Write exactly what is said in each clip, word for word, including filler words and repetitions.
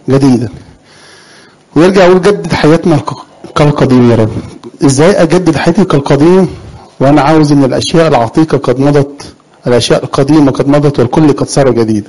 جديدا. ويرجع يقول جدد حياتنا كالقديم يا رب. ازاي اجدد حياتي كالقديم وانا عاوز ان الاشياء العتيقه قد مضت، الاشياء القديمه قد مضت والكل قد صار جديد؟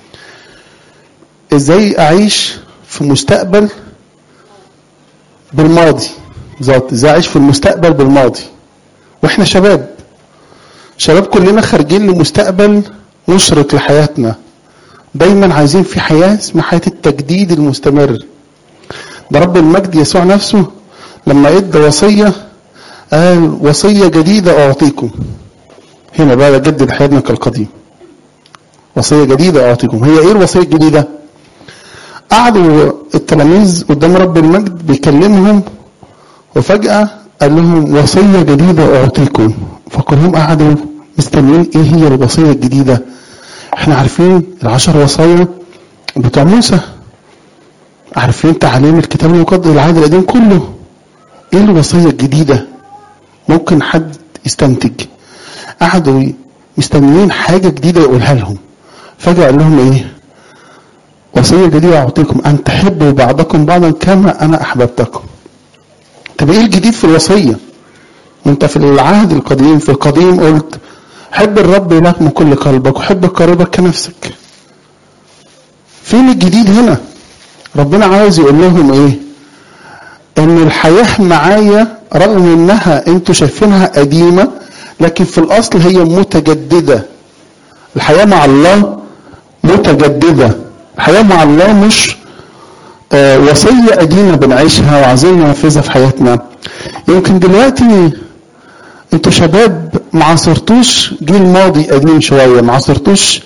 ازاي اعيش في مستقبل بالماضي بالظبط؟ ازاي اعيش في المستقبل بالماضي واحنا شباب شباب كلنا خارجين لمستقبل مشرق لحياتنا، دايما عايزين في حياه اسمها حياه التجديد المستمر. ده رب المجد يسوع نفسه لما ادى وصيه قال وصيه جديده اعطيكم. هنا بقى جدد حياتنا كالقديم، وصيه جديده اعطيكم. هي ايه الوصيه الجديده؟ قعدوا التلاميذ قدام رب المجد بيكلمهم وفجاه قال لهم وصيه جديده اعطيكم، فكلهم قعدوا مستنيين ايه هي الوصيه الجديده. احنا عارفين العشر وصايا بتوع موسى، عارفين تعاليم الكتاب المقدس العهد القديم كله. ايه الوصيه الجديده؟ ممكن حد يستنتج. قعدوا مستنيين حاجه جديده يقولها لهم، فجاه قال لهم ايه؟ وصيه جديده اعطيكم ان تحبوا بعضكم بعضا كما انا احببتكم. طب ايه الجديد في الوصيه؟ وانت في العهد القديم في القديم قلت حب الرب إلهك من كل قلبك وحب قريبك كنفسك. فين الجديد هنا؟ ربنا عاوز يقول لهم ايه؟ ان الحياه معايا رغم انها انتوا شايفينها قديمه لكن في الاصل هي متجدده. الحياه مع الله متجدده. الحياه مع الله مش آه وصيه قديمه بنعيشها وعايزين ننفذها في حياتنا. يمكن دلوقتي انتوا شباب ما عاصرتوش جيل ماضي قديم شويه، ما عاصرتوش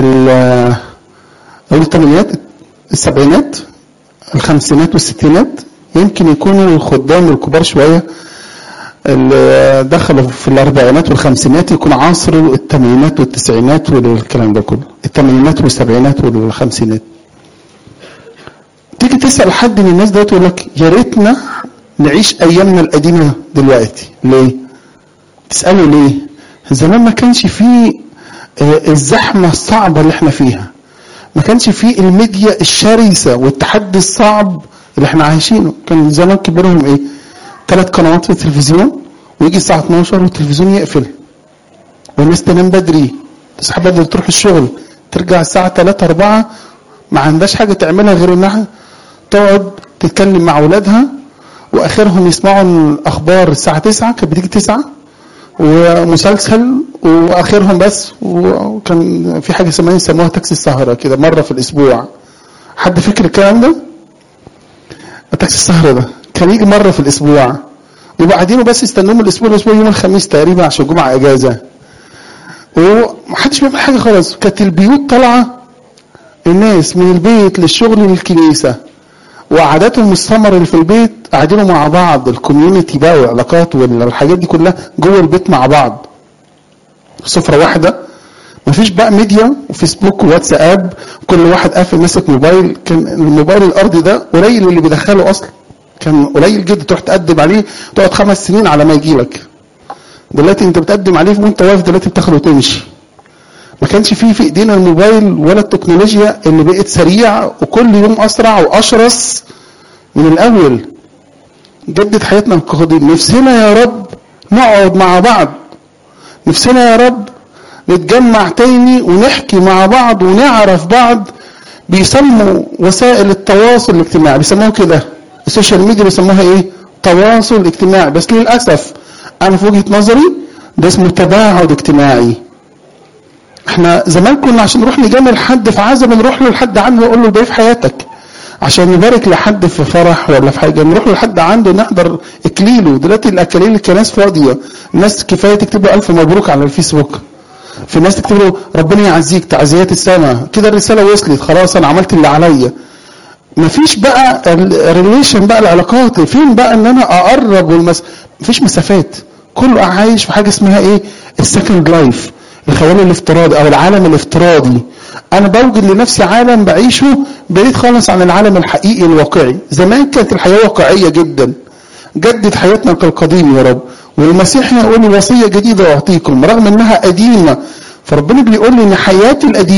الثمانينات السبعينات الخمسينات والستينات. يمكن يكونوا الخدام الكبار شويه اللي دخلوا في الاربعينات والخمسينات يكون عاصروا الثمانينات والتسعينات والكلام ده كله، الثمانينات والسبعينات والخمسينات. تيجي تسال حد من الناس ده يقول لك يا ريتنا نعيش ايامنا القديمه دلوقتي. ليه؟ تساله ليه؟ زمان ما كانش فيه الزحمه الصعبه اللي احنا فيها، ما كانش فيه الميديا الشرسه والتحدي الصعب اللي احنا عايشينه. كان زمان كبرهم ايه؟ ثلاث قنوات في التلفزيون ويجي الساعه اتناشر والتلفزيون يقفل والناس تنام بدري، تصحى بدري تروح الشغل، ترجع الساعه تلاتة اربعة ما عندهاش حاجه تعملها غير انها تقعد تتكلم مع اولادها، واخرهم يسمعوا الاخبار الساعه تسعة، كانت بتيجي تسعة، ومسلسل، واخرهم بس. وكان في حاجه اسمها يسموها تاكسي السهره كده مره في الاسبوع. حد فاكر الكلام ده؟ تاكسي السهره ده كان يجي مره في الاسبوع وبعدين بس يستنوهم الاسبوع الاسبوع يوم الخميس تقريبا عشان الجمعه اجازه، ومحدش بيعمل حاجه خالص. كانت البيوت طالعه الناس من البيت للشغل للكنيسه، وقعداتهم السمر اللي في البيت قاعدين مع بعض، الكوميونتي بقى والعلاقات والحاجات دي كلها جوه البيت مع بعض، سفره واحده. مفيش بقى ميديا وفيسبوك وواتساب، كل واحد قافل ماسك موبايل. كان الموبايل الارضي ده قليل اللي بيدخله اصلا، كان قليل جدا. تروح تقدم عليه تقعد خمس سنين على ما يجي لك. دلوقتي انت بتقدم عليه وانت واقف دلوقتي بتاخده وتمشي. ما كانش فيه في ايدينا الموبايل ولا التكنولوجيا اللي بقت سريع وكل يوم اسرع واشرس من الاول. جدد حياتنا القديم. نفسنا يا رب نقعد مع بعض، نفسنا يا رب نتجمع تاني ونحكي مع بعض ونعرف بعض. بيسموا وسائل التواصل الاجتماعي بيسموها كده، السوشيال ميديا بيسموها ايه؟ تواصل اجتماعي. بس للاسف انا في وجهة نظري ده اسمه تباعد اجتماعي. احنا زمان كنا عشان نروح نجامل حد في عزا بنروح له لحد عنده ونقول له ضيف حياتك، عشان نبارك لحد في فرح ولا في حاجه نروح له لحد عنده نحضر اكليله. دلوقتي الاكاليل الكناس فاضيه، الناس كفايه تكتب له الف مبروك على الفيسبوك، في ناس تكتب له ربنا يعزيك تعزيات السماء، كده الرساله وصلت خلاص انا عملت اللي عليا. مفيش بقى الريليشن بقى العلاقات. فين بقى ان انا اقرب والمس... مفيش مسافات. كله عايش في حاجه اسمها ايه؟ السكند لايف، الخيال الافتراضي او العالم الافتراضي. انا بوجد لنفسي عالم بعيشه بعيد خالص عن العالم الحقيقي الواقعي. زمان كانت الحياه واقعيه جدا. جدد حياتنا كالقديم يا رب. والمسيح يقول لي وصيه جديده اعطيكم رغم انها قديمه. فربنا بيقول لي ان حياتي القديمه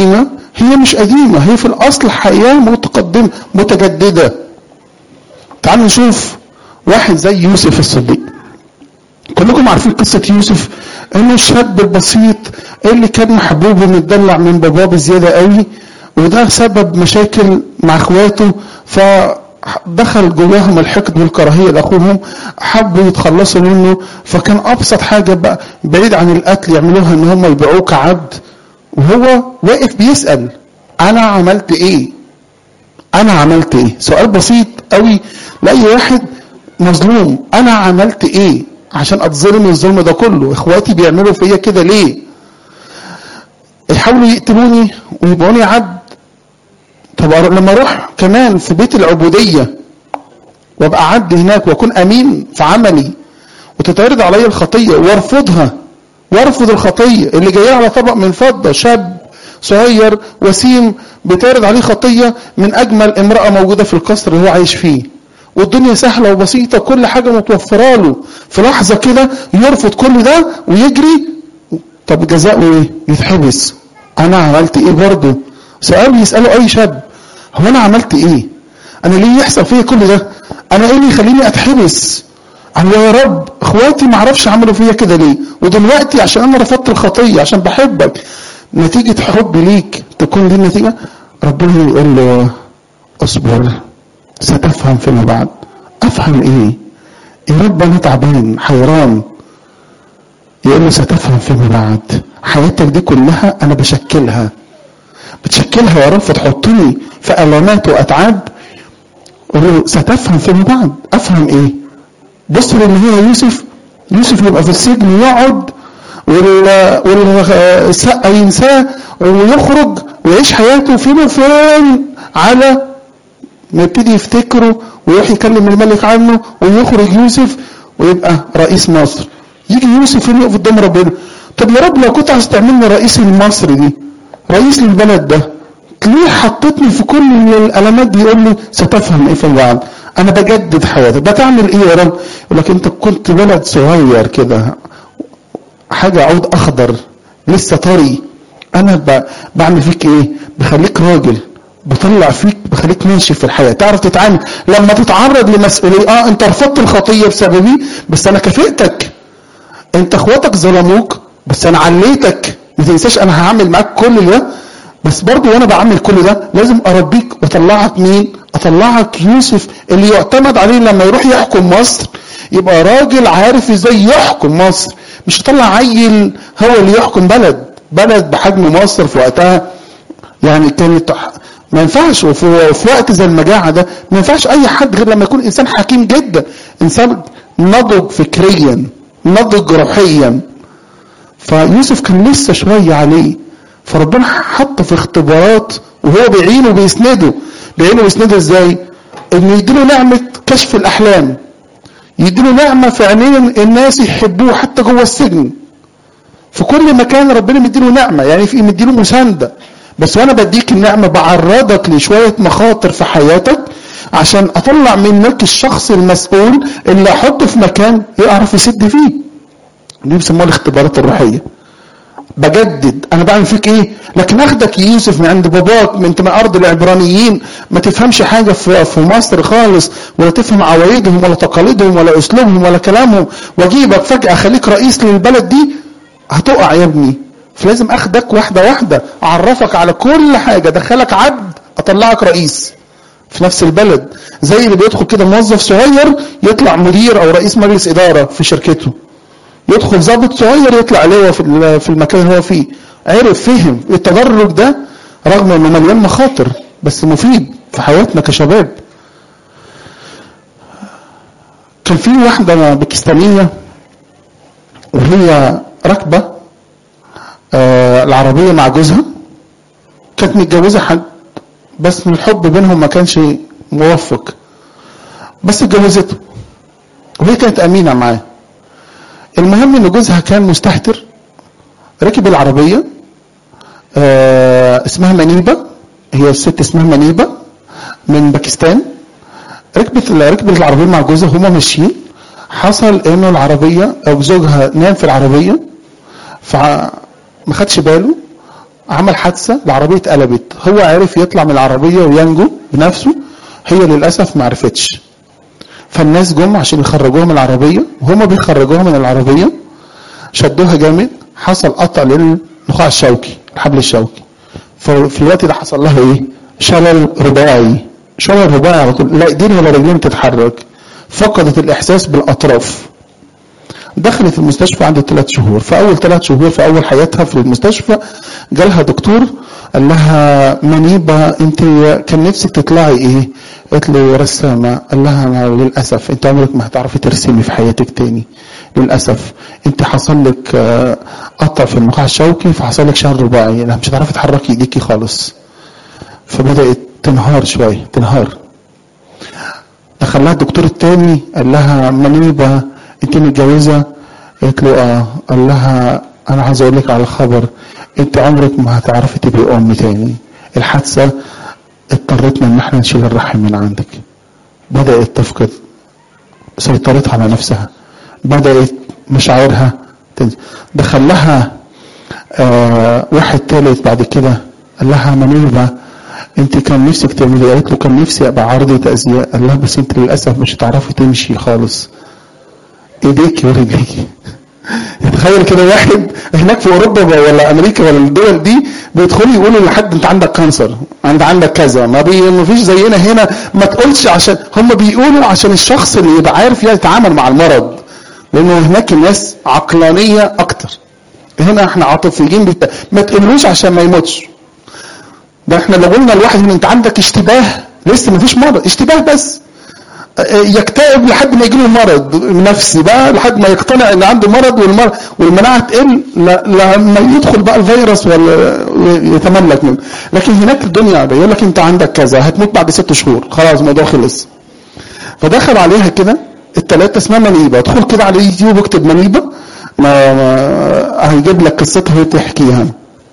هي مش قديمة، هي في الأصل حياة متقدمة متجددة. تعالوا نشوف واحد زي يوسف الصديق. كلكم عارفين قصة يوسف، انه الشاب البسيط اللي كان محبوب ومتدلع من باباه بزيادة قوي، وده سبب مشاكل مع اخواته، فدخل جواهم الحقد والكراهية لاخوهم، حبوا يتخلصوا منه. فكان ابسط حاجة بقى بعيد عن القتل يعملوها ان هم يبيعوه كعبد، وهو واقف بيسأل انا عملت ايه؟ انا عملت ايه؟ سؤال بسيط قوي لاي واحد مظلوم، انا عملت ايه عشان اتظلم الظلم ده كله؟ اخواتي بيعملوا فيا كده ليه؟ يحاولوا يقتلوني ويبقوني عبد. طب لما اروح كمان في بيت العبودية وابقى عبد هناك واكون امين في عملي، وتتعرض علي الخطية وارفضها، وارفض الخطية اللي جايه على طبق من فضة، شاب صغير وسيم بتعرض عليه خطية من اجمل امرأة موجودة في القصر اللي هو عايش فيه، والدنيا سهلة وبسيطة، كل حاجة متوفرة له، في لحظة كده يرفض كل ده ويجري. طب جزاؤه ايه؟ يتحبس. انا عملت ايه برضه؟ سؤال يسأله اي شاب، هو انا عملت ايه؟ انا ليه يحصل فيا كل ده؟ انا ايه اللي يخليني اتحبس؟ انا يا رب اخواتي ما اعرفش عملوا فيا كده ليه، ودلوقتي عشان انا رفضت الخطية عشان بحبك، نتيجة حبي ليك تكون دي النتيجة. ربنا يقول له اصبر ستفهم فيما بعد. افهم ايه يا رب؟ انا تعبان حيران. يقول له ستفهم فيما بعد. حياتك دي كلها انا بشكلها بتشكلها يا رب، فتحطني في الامات واتعاب. يقول له ستفهم فيما بعد. افهم ايه؟ بص لان هي يوسف يوسف يبقى في السجن يقعد والسقا ينساه ويخرج ويعيش حياته فين وفين، على ما يبتدي يفتكره ويروح يكلم الملك عنه ويخرج يوسف ويبقى رئيس مصر. يجي يوسف يقف قدام ربنا، طب يا رب لو كنت عايز تعملني رئيس المصر دي، رئيس للبلد ده، ليه حطيتني في كل الالمات دي؟ يقول لي ستفهم ايه في بعض. انا بجدد حياتك. بتعمل ايه يا رب؟ يقول لك انت كنت ولد صغير كده، حاجه عود اخضر لسه طري، انا بعمل فيك ايه؟ بخليك راجل، بطلع فيك، بخليك ماشي في الحياه، تعرف تتعامل لما تتعرض لمسؤوليه. اه انت رفضت الخطيه بسببي، بس انا كافئتك. انت اخواتك ظلموك بس انا عليتك. ما تنساش انا هعمل معاك كل ده، بس برضو وانا بعمل كل ده لازم اربيك واطلعك مين؟ اطلعك يوسف اللي يعتمد عليه لما يروح يحكم مصر، يبقى راجل عارف ازاي يحكم مصر، مش يطلع عيل هو اللي يحكم بلد بلد بحجم مصر في وقتها. يعني كانت ما ينفعش، وفي وقت زي المجاعه ده ما ينفعش اي حد غير لما يكون انسان حكيم جدا، انسان نضج فكريا، نضج روحيا. فيوسف كان لسه شويه عليه، فربنا حطه في اختبارات وهو بيعينه وبيسنده. بيعينه ويسنده ازاي؟ انه يديله نعمه كشف الاحلام، يديله نعمه في عينين الناس يحبوه حتى جوه السجن. في كل مكان ربنا مديله نعمه، يعني في مديله مسانده. بس وانا بديك النعمه بعرضك لشويه مخاطر في حياتك عشان اطلع منك الشخص المسؤول اللي احطه في مكان يعرف يسد فيه. دي بيسموها الاختبارات الروحيه. بجدد انا بعمل فيك ايه؟ لكن اخدك يوسف من عند باباك من من ارض العبرانيين، ما تفهمش حاجه في في مصر خالص، ولا تفهم عوايدهم ولا تقاليدهم ولا اسلوبهم ولا كلامهم، واجيبك فجاه اخليك رئيس للبلد دي، هتقع يا ابني. فلازم اخدك واحده واحده، اعرفك على كل حاجه، ادخلك عبد، اطلعك رئيس في نفس البلد. زي اللي بيدخل كده موظف صغير يطلع مدير او رئيس مجلس اداره في شركته، يدخل ضابط صغير يطلع لواء في المكان اللي هو فيه. عرف فهم التدرج ده رغم انه مليان مخاطر بس مفيد في حياتنا كشباب. كان في واحده باكستانيه وهي راكبه آه العربيه مع جوزها، كانت متجوزه حد بس من الحب بينهم ما كانش موفق، بس اتجوزته وهي كانت امينه معاه. المهم ان جوزها كان مستهتر، ركب العربيه آه اسمها منيبه، هي الست اسمها منيبه من باكستان، ركبت ركبت العربيه مع جوزها، هما ماشيين، حصل انه العربيه او زوجها نام في العربيه فما خدش باله، عمل حادثه، العربيه اتقلبت، هو عرف يطلع من العربيه وينجو بنفسه، هي للاسف ما عرفتش. فالناس جم عشان يخرجوها من العربيه، وهما بيخرجوها من العربيه شدوها جامد، حصل قطع للنخاع الشوكي، الحبل الشوكي. ففي الوقت ده حصل لها ايه؟ شلل رباعي. شلل رباعي على طول، لا ايدين ولا رجلين تتحرك، فقدت الاحساس بالاطراف. دخلت المستشفى عند ثلاث شهور. في اول ثلاث شهور في اول حياتها في المستشفى جالها دكتور قال لها منيبه انت كان نفسك تطلعي ايه؟ قالت له رسامه. قال لها أنا للاسف انت عمرك ما هتعرفي ترسمي في حياتك تاني، للاسف انت حصل لك قطع في النخاع الشوكي، فحصل لك شلل رباعي، مش هتعرفي تحركي ايديكي خالص. فبدات تنهار شويه، تنهار. دخلها الدكتور التاني قال لها منيبه انت متجوزه؟ قالت له اه. قال لها انا عايز اقول لك على خبر، انت عمرك ما هتعرفي تبقي ام تاني، الحادثه اضطرتنا ان احنا نشيل الرحم من عندك. بدات تفقد سيطرتها على نفسها، بدات مشاعرها تنزل. دخل لها آه واحد ثالث بعد كده قال لها منيبه انت كان نفسك تعملي؟ قالت له كان نفسي ابقى عرضة ازياء. قال لها بس انت للاسف مش هتعرفي تمشي خالص، ايديك ورجليك. تخيل كده واحد هناك في اوروبا ولا امريكا ولا الدول دي بيدخلوا يقولوا لحد انت عندك كانسر، انت عندك كذا، ما بي ما فيش زينا هنا. ما تقولش، عشان هم بيقولوا عشان الشخص اللي يبقى عارف يتعامل مع المرض، لانه هناك الناس عقلانيه اكتر، هنا احنا عاطفيين بتا... ما تقولوش عشان ما يموتش. ده احنا لو قلنا لواحد ان انت عندك اشتباه، لسه ما فيش مرض، اشتباه بس، يكتئب لحد ما يجيله مرض نفسي بقى، لحد ما يقتنع ان عنده مرض والمرض والمناعه تقل لما يدخل بقى الفيروس ولا يتملك منه. لكن هناك الدنيا بيقول لك انت عندك كذا، هتموت بعد ست شهور، خلاص الموضوع خلص. فدخل عليها كده الثلاثه، اسمها منيبه. ادخل كده على اليوتيوب اكتب منيبه، ما ما هيجيب لك قصتها وتحكيها.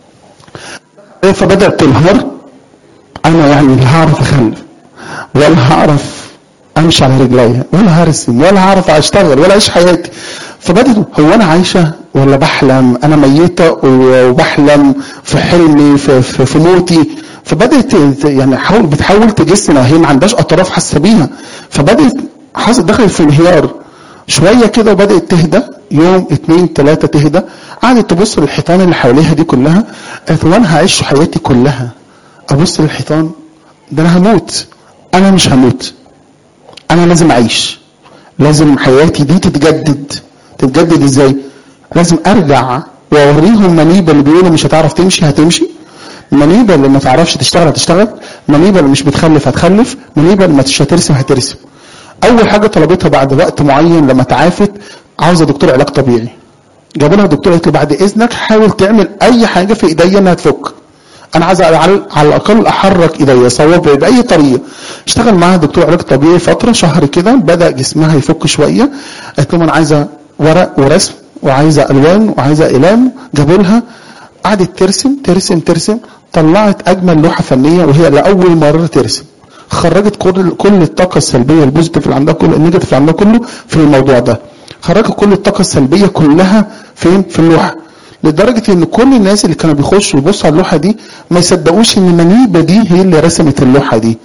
فبدات تنهار، انا يعني لا هعرف اخلف ولا هعرف امشي على رجليا ولا هرسم ولا هعرف اشتغل ولا اعيش حياتي. فبدت هو انا عايشه ولا بحلم؟ انا ميته وبحلم في حلمي في, في, في موتي. فبدات يعني حاول بتحاول تجسنا، هي ما عندهاش اطراف حاسه بيها. فبدات حصل دخلت في انهيار شويه كده، وبدات تهدى يوم اتنين تلاته تهدى. قعدت تبص للحيطان اللي حواليها دي كلها، قالت وانا هعيش حياتي كلها ابص للحيطان؟ ده انا هموت. انا مش هموت، انا لازم اعيش، لازم حياتي دي تتجدد. تتجدد ازاي؟ لازم ارجع واوريهم منيبه اللي بيقولوا مش هتعرف تمشي هتمشي، منيبه اللي ما تعرفش تشتغل هتشتغل، منيبه اللي مش بتخلف هتخلف، منيبه اللي مش هترسم هترسم. اول حاجه طلبتها بعد وقت معين لما تعافت، عاوزه دكتور علاج طبيعي. جاب لها دكتور قالت له بعد اذنك حاول تعمل اي حاجه في ايديا انها تفك، انا عايز على الاقل احرك ايديا صوابعي باي طريقه. اشتغل معاها دكتور علاج طبيعي فتره شهر كده، بدا جسمها يفك شويه. قالت لهم انا عايزه ورق ورسم وعايزه الوان وعايزه اقلام. جابوا لها، قعدت ترسم ترسم ترسم، طلعت اجمل لوحه فنيه وهي لاول مره ترسم. خرجت كل كل الطاقه السلبيه البوزيتيف اللي عندها، كل النيجاتيف اللي عندها كله في الموضوع ده. خرجت كل الطاقه السلبيه كلها فين؟ في اللوحه. لدرجه ان كل الناس اللي كانوا بيخشوا يبصوا على اللوحه دي ما يصدقوش ان منيبه دي هي اللي رسمت اللوحه دي.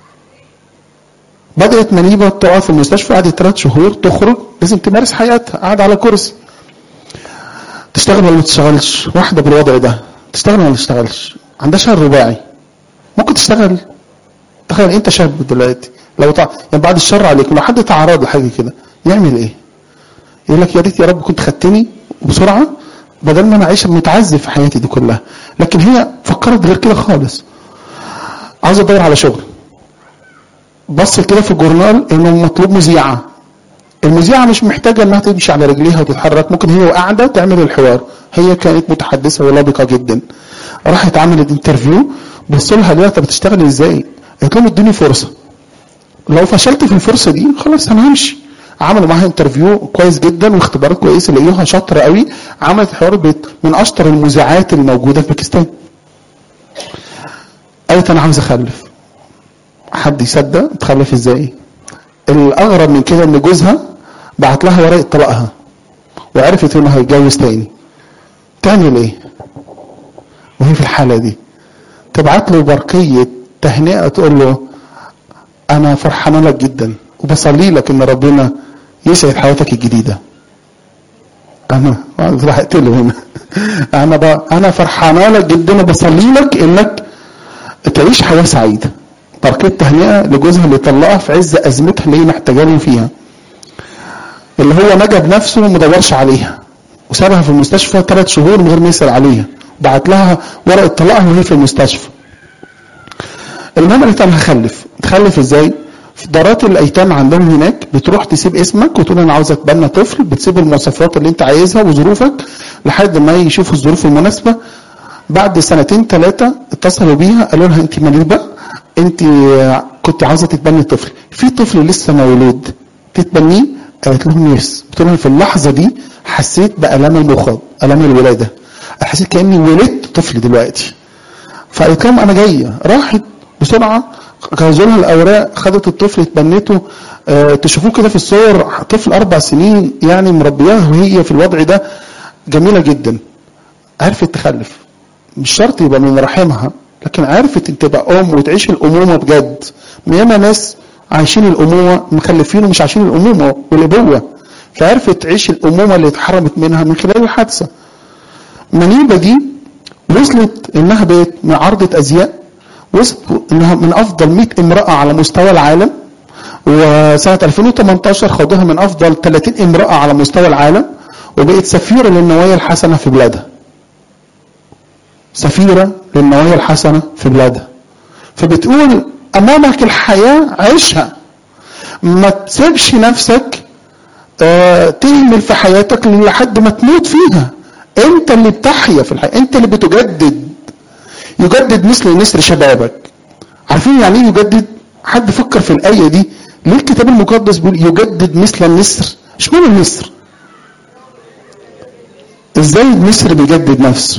بدات منيبه تقعد في المستشفى، قعدت ثلاث شهور، تخرج لازم تمارس حياتها، قاعده على كرسي. تشتغل ولا ما تشتغلش؟ واحده بالوضع ده تشتغل ولا ما تشتغلش؟ عندها شلل رباعي، ممكن تشتغل. تخيل انت شاب دلوقتي لو تع... يعني بعد الشر عليك لو حد تعرض لحاجه كده يعمل ايه؟ يقول لك يا ريت يا رب كنت خدتني بسرعه بدل ما انا اعيش متعذب في حياتي دي كلها. لكن هي فكرت غير كده خالص، عاوزه تدور على شغل. بص كده في الجورنال انه مطلوب مذيعه. المذيعه مش محتاجه انها تمشي على رجليها وتتحرك، ممكن هي قاعده تعمل الحوار. هي كانت متحدثه ولبقه جدا. راحت عملت انترفيو، بصوا لها دلوقتي بتشتغلي ازاي؟ قالت لهم ادوني فرصه، لو فشلت في الفرصه دي خلاص انا همشي. عملوا معاها انترفيو كويس جدا واختبارات كويسه، لقيوها شاطره قوي. عملت حوار بيت من اشطر المذيعات الموجوده في باكستان. قالت انا عاوز اخلف. حد يصدق؟ تخلف ازاي؟ الاغرب من كده ان جوزها بعت لها ورقه طلاقها وعرفت انه هيتجوز تاني. تعمل ايه وهي في الحياة الحالة دي، تبعت له برقية تهنئة تقول له انا فرحانة لك جدا وبصلي لك ان ربنا يسعد حياتك الجديدة. انا راح اقتله هنا انا بقى انا فرحانة لك جدا وبصلي لك انك تعيش حياة سعيدة. برقية تهنئة لجوزها اللي طلقها في عز ازمتها اللي هي محتاجة فيها، اللي هو نجا بنفسه وما دورش عليها وسابها في المستشفى ثلاث شهور من غير ما يسأل عليها، بعت لها ورقة طلاقها وهي في المستشفى. المهم قالت انا هخلف. تخلف ازاي؟ في دارات الايتام عندهم هناك بتروح تسيب اسمك وتقول انا عاوزه اتبنى طفل، بتسيب المواصفات اللي انت عايزها وظروفك لحد ما يشوفوا الظروف المناسبه. بعد سنتين ثلاثه اتصلوا بيها قالوا لها انت مريضه، انت كنت عاوزه تتبني طفل، في طفل لسه مولود تتبنيه؟ قالت لهم يس. بتقول لها في اللحظه دي حسيت بالام المخاض، الام الولاده، حسيت كاني ولدت طفل دلوقتي. فقالت لهم انا جايه. راحت بسرعه جهزوا لها الاوراق، خدت الطفل اتبنته. أه تشوفوه كده في الصور طفل اربع سنين يعني مربياه وهي في الوضع ده، جميله جدا. عرفت تخلف، مش شرط يبقى من رحمها، لكن عرفت ان تبقى ام وتعيش الامومه بجد. ياما ناس عايشين الامومه مخلفين ومش عايشين الامومه والابوه، فعرفت تعيش الامومه اللي اتحرمت منها من خلال الحادثه. منيبه دي وصلت انها بقت معارضه ازياء، وصلت انها من افضل مئة امراه على مستوى العالم، وسنه ألفين وثمانية عشر خدوها من افضل ثلاثين امراه على مستوى العالم، وبقت سفيره للنوايا الحسنه في بلادها. سفيره للنوايا الحسنه في بلادها. فبتقول امامك الحياه عيشها، ما تسيبش نفسك اه تهمل في حياتك لحد ما تموت فيها. انت اللي بتحيا في الحياه، انت اللي بتجدد. يجدد مثل نسر شبابك. عارفين يعني ايه يجدد؟ حد فكر في الايه دي؟ ليه الكتاب المقدس بيقول يجدد مثل النسر؟ اشمعنى النسر؟ ازاي النسر بيجدد نفسه؟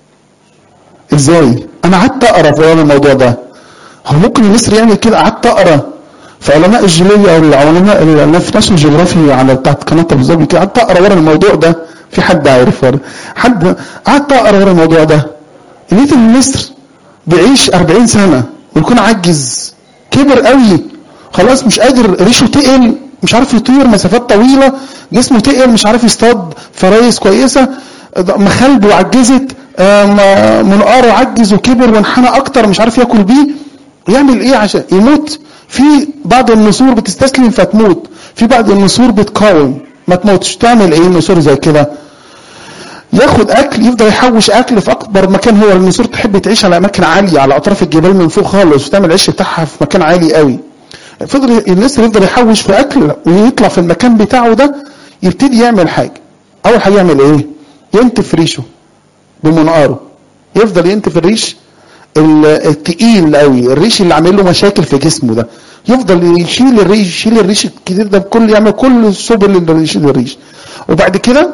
ازاي؟ انا قعدت اقرا في الموضوع ده. هو ممكن النسر يعمل كده؟ قعدت اقرا في علماء الجيولوجيا او العلماء اللي في ناشونال جيوغرافي على بتاعت قناه التلفزيون كده، قعدت اقرا ورا الموضوع ده. في حد عارف ورا؟ حد قعدت اقرا ورا الموضوع ده. لقيت النسر بيعيش أربعين سنه ويكون عجز، كبر قوي خلاص، مش قادر، ريشه تقل، مش عارف يطير مسافات طويله، جسمه تقل، مش عارف يصطاد فرايس كويسه، مخالبه عجزت، منقاره عجز وكبر وانحنى اكتر، مش عارف ياكل بيه. يعمل ايه عشان يموت؟ في بعض النسور بتستسلم فتموت، في بعض النسور بتقاوم ما تموتش. تعمل ايه النسور زي كده؟ ياخد اكل، يفضل يحوش اكل في اكبر مكان. هو النسور تحب تعيش على اماكن عاليه على اطراف الجبال من فوق خالص، وتعمل العش بتاعها في مكان عالي قوي. فضل النسر يفضل يحوش في اكل ويطلع في المكان بتاعه ده، يبتدي يعمل حاجه. اول حاجه يعمل ايه؟ ينتف ريشه بمنقاره، يفضل ينتف الريش التقيل قوي، الريش اللي عامل له مشاكل في جسمه ده، يفضل يشيل الريش يشيل الريش الكتير ده بكل، يعمل كل سبل اللي يشيل الريش. وبعد كده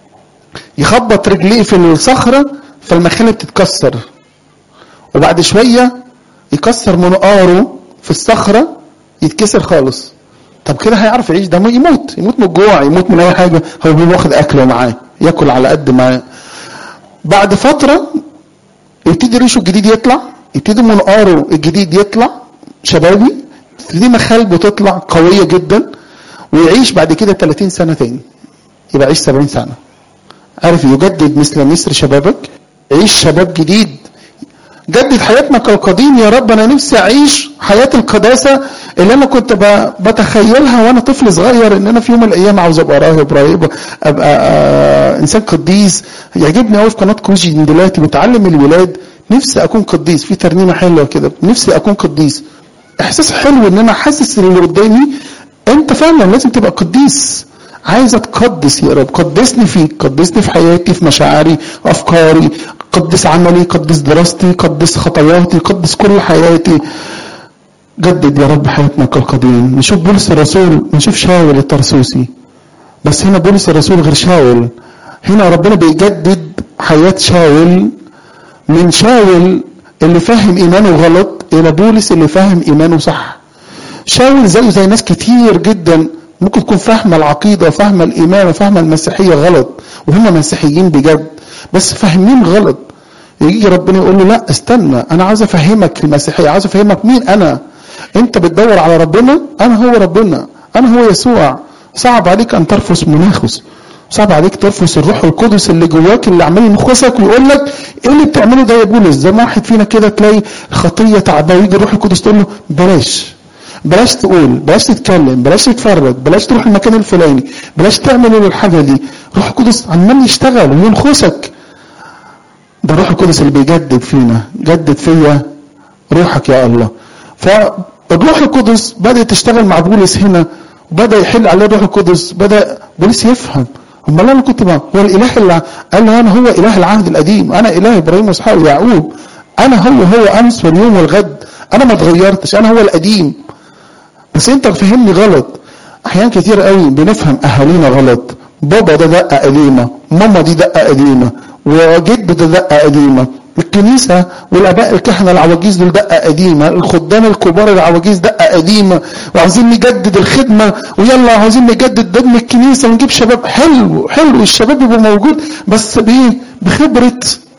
يخبط رجليه في الصخره فالمخالب تتكسر، وبعد شويه يكسر منقاره في الصخره يتكسر خالص. طب كده هيعرف يعيش؟ ده يموت، يموت من الجوع، يموت من اي حاجه. هو بيبقى واخد اكله معاه ياكل على قد ما. بعد فتره يبتدي ريشه الجديد يطلع، يبتدي منقاره الجديد يطلع شبابي، تبتدي مخالبه تطلع قويه جدا، ويعيش بعد كده ثلاثين سنه تاني، يبقى عيش سبعين سنه. عارف يجدد مثل نسر شبابك؟ عيش شباب جديد، جدد حياتنا كالقديم. يا رب انا نفسي اعيش حياه القداسه اللي انا كنت بتخيلها وانا طفل صغير، ان انا في يوم من الايام عاوز ابقى راهب راهب، ابقى آه انسان قديس. يعجبني قوي في قناه كوجي دلوقتي بتعلم الولاد، نفسي اكون قديس، في ترنيمه حلوه كده، نفسي اكون قديس. احساس حلو ان انا حاسس ان اللي قدامي انت فعلا لازم تبقى قديس. عايز اتقدس يا رب، قدسني فيك، قدسني في حياتي، في مشاعري، افكاري، قدس عملي، قدس دراستي، قدس خطواتي، قدس كل حياتي. جدد يا رب حياتنا كالقديم. نشوف بولس الرسول، نشوف شاول الترسوسي، بس هنا بولس الرسول غير شاول. هنا ربنا بيجدد حياة شاول، من شاول اللي فاهم ايمانه غلط الى بولس اللي فاهم ايمانه صح. شاول زيه زي ناس كتير جدا ممكن تكون فاهمه العقيده وفاهمه الايمان وفاهمه المسيحيه غلط، وهم مسيحيين بجد بس فاهمين غلط. ويجي ربنا يقول له لا استنى، انا عاوز افهمك المسيحيه، عاوز افهمك مين انا. انت بتدور على ربنا، انا هو ربنا، انا هو يسوع. صعب عليك ان ترفض مناخس، صعب عليك ترفض الروح القدس اللي جواك اللي عمال ينخسك ويقول لك ايه اللي بتعمله ده يا بولس. زي ما واحد فينا كده تلاقي خطيه تعبان ويجي الروح القدس تقول له بلاش بلاش تقول، بلاش تتكلم، بلاش تتفرج، بلاش تروح المكان الفلاني، بلاش تعمل الحاجه دي. الروح القدس عمال يشتغل وينخسك. ده الروح القدس اللي بيجدد فينا. جدد فيا روحك يا الله. فالروح القدس بدأ تشتغل مع بولس هنا، وبدأ يحل عليه الروح القدس. بدأ بولس يفهم امال انا كنت بقى هو الاله اللي قال له انا هو اله العهد القديم، انا اله ابراهيم واسحاق ويعقوب، انا هو هو امس واليوم والغد، انا ما اتغيرتش، انا هو القديم. بس انت فهمني غلط. احيان كتير قوي بنفهم اهالينا غلط. بابا ده دقه قديمه، ماما دي دقه قديمه، وجد ده دقه قديمه، الكنيسه والاباء الكهنه العواجيز دول دقه قديمه، الخدام الكبار العواجيز دقه قديمه، وعاوزين نجدد الخدمه، ويلا عاوزين نجدد دم الكنيسه ونجيب شباب. حلو حلو الشباب يبقى موجود، بس بايه؟ بخبره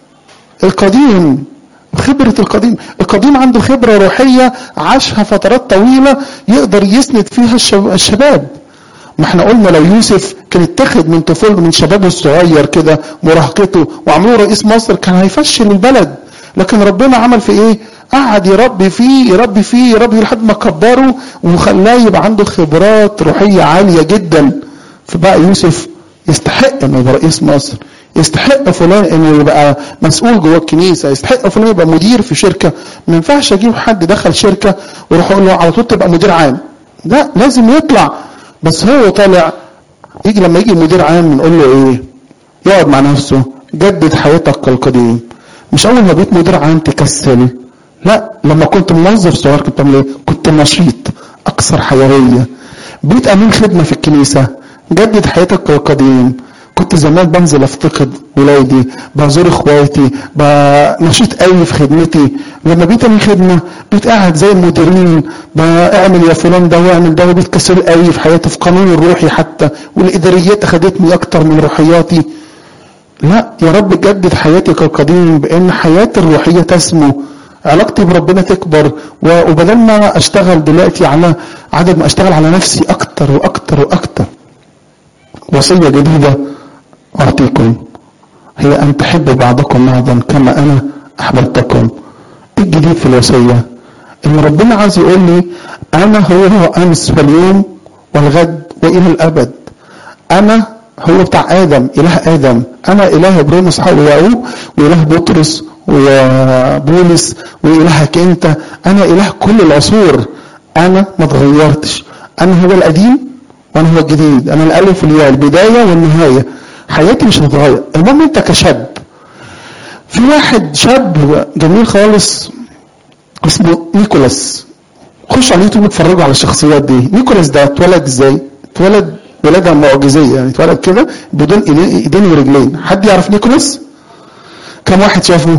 القديم، خبرة القديم. القديم عنده خبرة روحية عاشها فترات طويلة يقدر يسند فيها الشباب. ما احنا قلنا لو يوسف كان اتخذ من طفوله من شبابه الصغير كده مراهقته وعملوه رئيس مصر كان هيفشل البلد. لكن ربنا عمل في ايه؟ قعد يربي فيه يربي فيه يربي لحد ما كبره وخلاه يبقى عنده خبرات روحية عالية جدا. فبقى يوسف يستحق انه يبقى رئيس مصر، يستحق فلان انه يبقى مسؤول جوه الكنيسه، يستحق فلان يبقى مدير في شركه. ما ينفعش اجيب حد دخل شركه واروح اقول له على طول تبقى مدير عام. لا، لازم يطلع. بس هو طالع يجي لما يجي مدير عام نقول له ايه؟ يقعد مع نفسه، جدد حياتك كالقديم. مش اول ما بقيت مدير عام تكسل. لا، لما كنت موظف صغير كنت بعمل ايه؟ كنت نشيط، اكثر حيويه. بقيت امين خدمه في الكنيسه، جدد حياتك كالقديم. كنت زمان بنزل افتقد ولادي، بزور اخواتي، نشيط قوي في خدمتي. لما بقيت امين خدمه بقيت قاعد زي المديرين، بعمل يا فلان ده واعمل ده، وبقيت كسول قوي في حياتي، في قانون الروحي حتى، والاداريات اخدتني اكتر من روحياتي. لا يا رب جدد حياتي كالقديم، بان حياتي الروحيه تسمو، علاقتي بربنا تكبر. وبدل ما اشتغل دلوقتي على عدد ما اشتغل على نفسي اكتر واكتر واكتر. وصيه جديده أعطيكم هي أن تحبوا بعضكم بعضا كما أنا أحببتكم. الجديد في الوصية إن ربنا عايز يقول لي أنا هو هو أمس واليوم والغد وإلى الأبد. أنا هو بتاع آدم، إله آدم. أنا إله إبراهيم وإسحاق ويعقوب، وإله بطرس وبولس، وإلهك أنت. أنا إله كل العصور، أنا ما اتغيرتش. أنا هو القديم وأنا هو الجديد، أنا الألف والياء، البداية والنهاية. حياتي مش هتتغير. المهم انت كشاب، في واحد شاب جميل خالص اسمه نيكولاس. خش على اليوتيوب اتفرجوا على الشخصيات دي. نيكولاس ده اتولد ازاي؟ اتولد ولاده معجزيه، يعني اتولد كده بدون ايدين ورجلين. حد يعرف نيكولاس؟ كم واحد شافه؟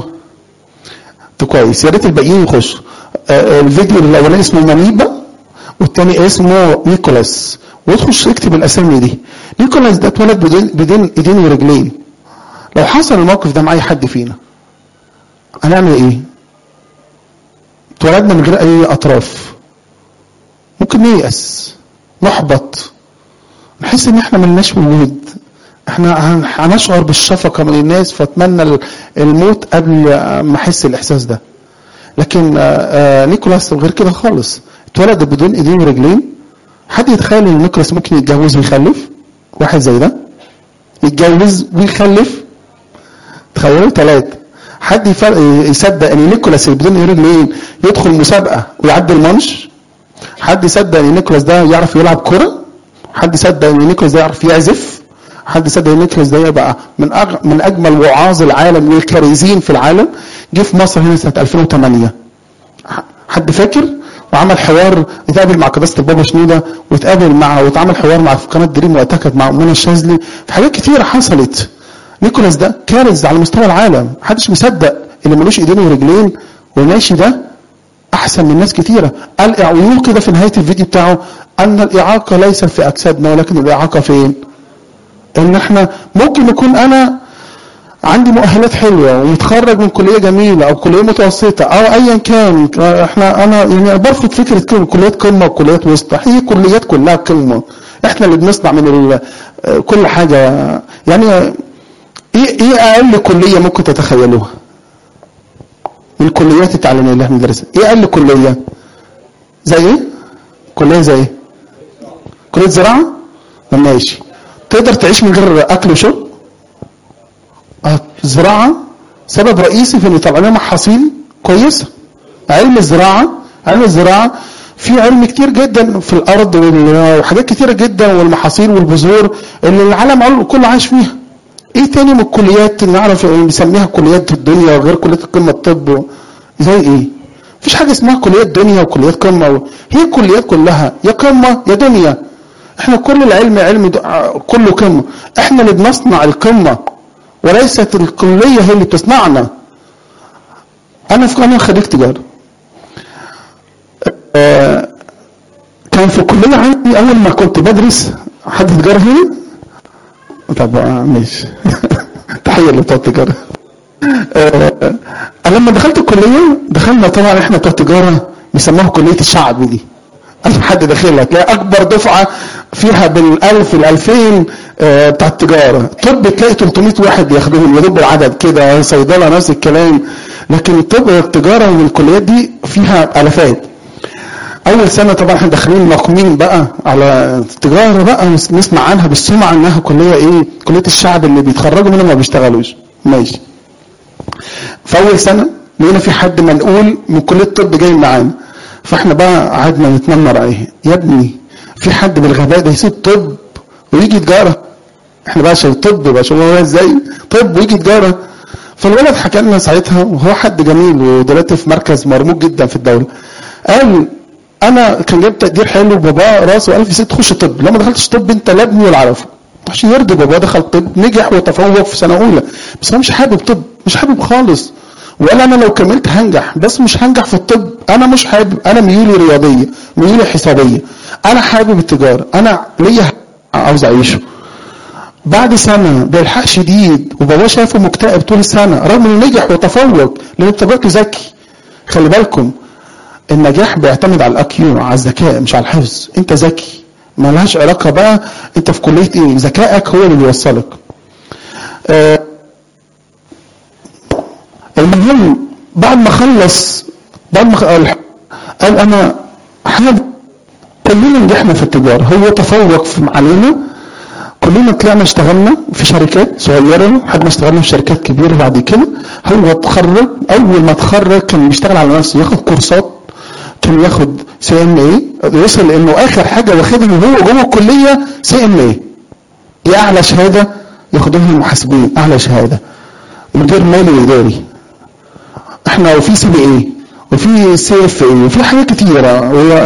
كويس، يا ريت الباقيين يخشوا. آه الفيديو الاولاني اسمه مانيبا والثاني اسمه نيكولاس، وتخش اكتب الاسامي دي. نيكولاس ده اتولد بدون بدون ايدين ورجلين. لو حصل الموقف ده مع اي حد فينا هنعمل ايه؟ اتولدنا من غير اي اطراف، ممكن نيأس، نحبط، نحس ان احنا ملناش وجود. احنا هنشعر بالشفقه من الناس فاتمنى الموت قبل ما احس الاحساس ده. لكن نيكولاس غير كده خالص، اتولد بدون ايدين ورجلين. حد يتخيل ان نيكولاس ممكن يتجوز ويخلف؟ واحد زي ده يتجوز ويخلف؟ تخيلوا ثلاثة. حد يصدق ان نيكولاس اللي بدون رجلين يدخل مسابقة ويعدي المانش؟ حد يصدق ان نيكولاس ده يعرف يلعب كرة؟ حد يصدق ان نيكولاس ده يعرف يعزف؟ حد يصدق ان نيكولاس ده يبقى من أغ... من اجمل وعاظ العالم والكاريزين في العالم؟ جه في مصر هنا سنة ألفين وثمانية. حد فاكر؟ وعمل حوار، اتقابل مع قداسة البابا شنودة، واتقابل مع واتعمل حوار مع قناة دريم وقتها كانت مع أمنا الشاذلي. في حاجات كتيرة حصلت. نيكولاس ده كارث على مستوى العالم، محدش مصدق اللي ملوش ايدين ورجلين وماشي ده احسن من ناس كتيرة. قال ويقول كده في نهاية الفيديو بتاعه ان الاعاقة ليست في اجسادنا ولكن الاعاقة فين؟ ان احنا ممكن نكون انا عندي مؤهلات حلوه ومتخرج من كليه جميله او كليه متوسطه او ايا كان، احنا انا يعني برفض فكره كليات قمه وكليات وسطى، هي كليات كلها قمه، احنا اللي بنصنع من كل حاجه. يعني ايه ايه اقل كليه ممكن تتخيلوها من الكليات التعليميه اللي احنا بندرسها؟ ايه اقل كليه؟ زي ايه؟ كليه زي ايه؟ كليه زراعه؟ ماشي. تقدر تعيش من غير اكل وشرب؟ الزراعه سبب رئيسي في ان يطلع لنا محاصيل كويسه. علم الزراعه علم الزراعه في علم كتير جدا في الارض وحاجات كتيره جدا، والمحاصيل والبذور اللي العالم كله عايش فيها. ايه تاني من الكليات اللي نعرف نسميها كليات الدنيا وغير كليات القمه؟ الطب زي ايه؟ مفيش حاجه اسمها كليات دنيا وكليات قمه، هي الكليات كلها يا قمه يا دنيا. احنا كل العلم علم كله قمه، احنا اللي بنصنع القمه وليست الكليه هي اللي بتصنعنا. انا في انا خريج تجاره، آه كان في الكليه عندي اول ما كنت بدرس حد تجاره هنا. طب ماشي تحيه لبتوع التجاره. آه لما دخلت الكليه دخلنا طبعا احنا بتوع التجاره بيسموها كليه الشعب دي، عشان حد داخلها تلاقي اكبر دفعه فيها بالالف الالفين آه بتاع التجاره. طب تلاقي ثلاثمية واحد بياخدوهم يا دوب العدد كده، صيدله نفس الكلام، لكن طب التجاره والكليات دي فيها الافات. اول سنه طبعا احنا داخلين مقمين بقى على التجاره بقى، نسمع عنها بالسمعه انها كليه ايه؟ كليه الشعب اللي بيتخرجوا منها ما بيشتغلوش. ماشي. في اول سنه لقينا في حد منقول من كليه الطب جاي معانا، فاحنا بقى قعدنا نتنمر عليه، يا ابني في حد بالغباء ده يسيب طب ويجي تجاره؟ احنا بقى شايف طب بقى شوف هو ازاي طب ويجي تجاره. فالولد حكى لنا ساعتها وهو حد جميل ودلوقتي في مركز مرموق جدا في الدوله، قال انا كان جايب تقدير حلو بابا راسه وقال في ست تخش طب، لو ما دخلتش طب انت لا ابني ولا عارفه. عشان يرضي بابا دخل طب، نجح وتفوق في سنه اولى، بس هو مش حابب طب، مش حابب خالص، وقال انا لو كملت هنجح بس مش هنجح في الطب، انا مش حابب، انا ميولي رياضيه ميولي حسابيه، انا حابب التجاره، انا ليا عاوز اعيشه. بعد سنه بإلحاح شديد وبابا شافه مكتئب طول السنه رغم انه نجح وتفوق لان تجارته ذكي. خلي بالكم النجاح بيعتمد على الاكيو، على الذكاء مش على الحفظ. انت ذكي ما لهاش علاقه بقى انت في كليه ايه، ذكائك هو اللي بيوصلك. آه المهم بعد ما خلص بعد ما قال انا حابب كلنا نجحنا في التجاره، هو تفوق علينا كلنا، طلعنا اشتغلنا في شركات صغيره لحد ما اشتغلنا في شركات كبيره. بعد كده هو اتخرج، اول ما اتخرج كان بيشتغل على نفسه، ياخد كورسات، كان ياخد سي ام اي، وصل انه اخر حاجه واخدها وهو جوه الكليه سي ام اي، دي اعلى شهاده ياخدوها المحاسبين، اعلى شهاده مدير مالي واداري. احنا وفي سي بي اي وفي سي اف اي وفي حاجات كتيره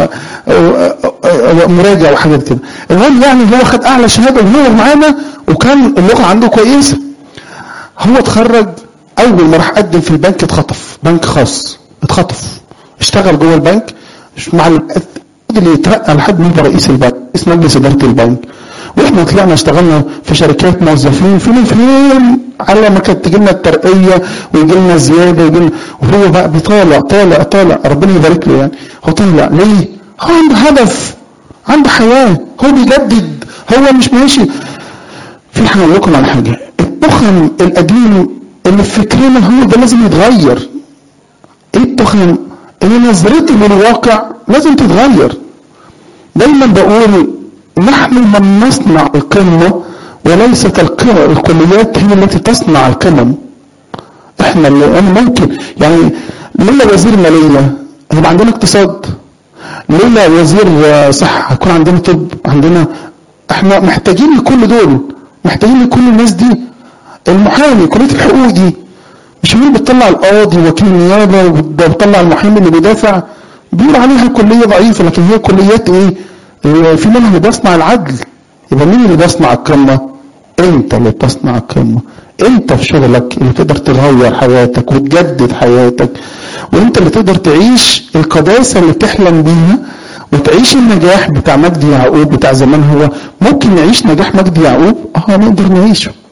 ومراجع وحاجات كده. المهم يعني هو خد اعلى شهاده وهو معانا وكان اللغه عنده كويسه. هو اتخرج اول ما راح قدم في البنك اتخطف، بنك خاص اتخطف، اشتغل جوه البنك مع اللي يترقى لحد ما يبقى رئيس البنك، رئيس مجلس اداره البنك. واحنا طلعنا اشتغلنا في شركات موظفين فين فين على ما كانت تجي لنا الترقيه ويجي لنا زياده ويجي لنا، وهو بقى بيطالع طالع طالع ربنا يبارك له. يعني هو طالع ليه؟ هو عنده هدف، عنده حياه، هو بيجدد، هو مش ماشي. في حاجه اقول لكم على حاجه، التخم القديم اللي في فكرنا هو ده لازم يتغير. ايه التخم؟ ان نظرتي للواقع لازم تتغير. دايما بقول نحن من نصنع القمة وليست الكليات هي التي تصنع القمم. احنا اللي انا ممكن يعني لولا وزير مالية هيبقى عندنا اقتصاد، لولا وزير صحة هيكون عندنا طب، عندنا احنا محتاجين لكل دول، محتاجين لكل الناس دي. المحامي كلية الحقوق دي مش هو اللي بتطلع القاضي وكيل النيابة وبتطلع المحامي اللي بيدافع، بيقول عليها كلية ضعيفة، لكن هي كليات ايه؟ في منها اللي بيصنع العدل. يبقى مين اللي بيصنع القمة؟ انت اللي بتصنع القمة، انت في شغلك اللي تقدر تغير حياتك وتجدد حياتك، وانت اللي تقدر تعيش القداسة اللي بتحلم بيها وتعيش النجاح بتاع مجدي يعقوب بتاع زمان. هو ممكن نعيش نجاح مجدي يعقوب؟ اه نقدر نعيشه.